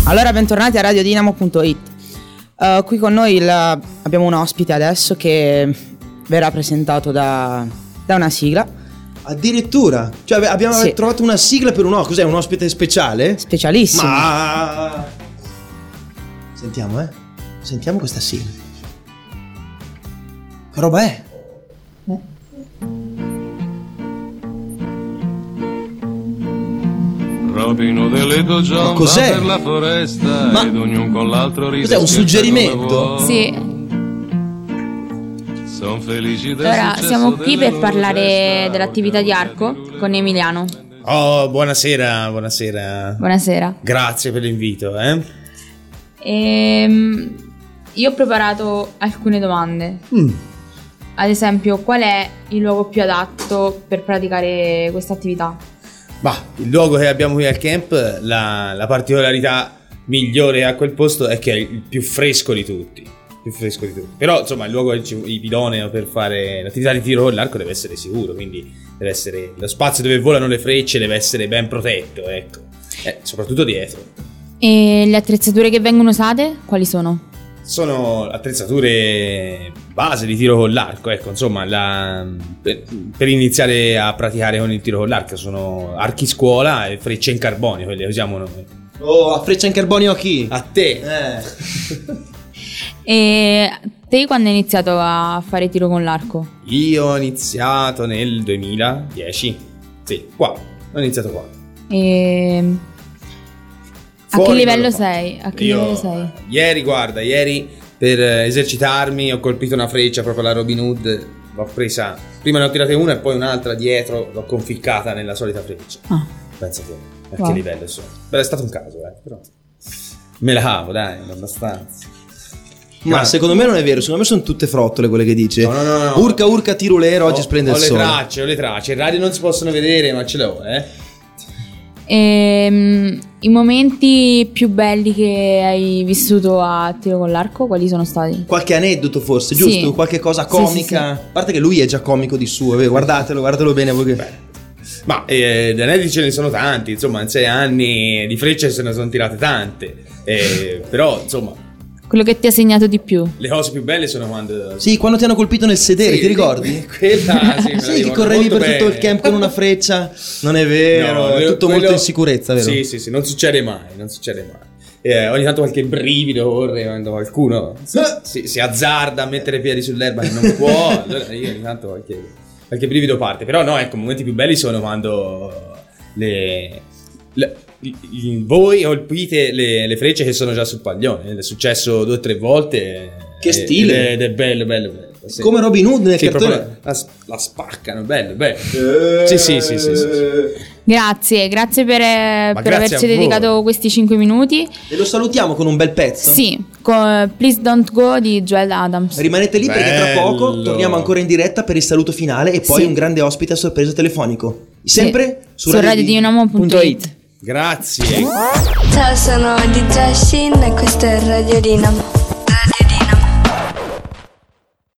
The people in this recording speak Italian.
Allora, bentornati a radiodinamo.it. Qui con noi abbiamo un ospite adesso che verrà presentato da una sigla. Addirittura? Cioè abbiamo trovato una sigla per cos'è? Un ospite speciale? Specialissimo. Ma Sentiamo questa sigla. Che roba è? Robino dell'Edo John cos'è? va per la foresta ed ognuno con l'altro ride. Cos'è, un suggerimento? Sì. Son felici del Ora successo siamo qui delle per loro parlare gesta. dell'attività di Arco con Emiliano. Oh, buonasera. Buonasera. Grazie per l'invito, Io ho preparato alcune domande. Ad esempio, qual è il luogo più adatto per praticare questa attività? Il luogo che abbiamo qui al camp, la particolarità migliore a quel posto è che è il più fresco di tutti. Però insomma il luogo idoneo per fare l'attività di tiro con l'arco deve essere sicuro, quindi deve essere lo spazio dove volano le frecce deve essere ben protetto, ecco, soprattutto dietro. E le attrezzature che vengono usate quali sono? Sono attrezzature base di tiro con l'arco, ecco, insomma, per iniziare a praticare con il tiro con l'arco sono archi scuola e frecce in carbonio, quelle che usiamo noi. Oh, a freccia in carbonio a chi? A te! E te quando hai iniziato a fare tiro con l'arco? Io ho iniziato nel 2010. Sì, qua. Ho iniziato qua. A che livello sei? Livello sei? Ieri per esercitarmi ho colpito una freccia proprio alla Robin Hood. L'ho presa, prima ne ho tirate una e poi un'altra dietro, l'ho conficcata nella solita freccia. Pensa te, a che livello sono. Beh, è stato un caso, però me la cavo, dai, abbastanza. Ma secondo me non è vero, secondo me sono tutte frottole quelle che dice. No. Urca tirulero, oggi splende il sole. Ho le tracce, in radio non si possono vedere, ma ce le ho, I momenti più belli che hai vissuto a tiro con l'arco quali sono stati? Qualche aneddoto forse, giusto? Sì. Qualche cosa comica. Sì. A parte che lui è già comico di suo, guardatelo bene voi che... Ma di aneddoti ce ne sono tanti, insomma, in 6 anni di frecce se ne sono tirate tante, però insomma Quello che ti ha segnato di più? le cose più belle sono quando... Sì, quando ti hanno colpito nel sedere, Sì, ti ricordi? Quella, sì, me la Sì, che ricordo correvi molto per tutto il bene. camp con una freccia. Non è vero, è tutto molto in sicurezza, vero? Sì, non succede mai. Ogni tanto qualche brivido corre quando qualcuno si azzarda a mettere piedi sull'erba che non può. Allora io ogni tanto qualche brivido parte. Però no, ecco, i momenti più belli sono quando voi colpite le frecce che sono già sul paglione. È successo 2 o 3 volte. Che stile! Ed è bello. Sì. Come Robin Hood nel cartone. La spaccano, bello. Sì. Grazie per averci a voi. dedicato questi 5 minuti. E lo salutiamo con un bel pezzo. Sì, con Please Don't Go di Joel Adams. Rimanete lì perché tra Bello. poco torniamo ancora in diretta per il saluto finale e poi Sì. un grande ospite a sorpresa telefonico. Sempre su radiodinamo.it. Grazie. Ciao, sono DJ Shin e questo è Radio Dinamo.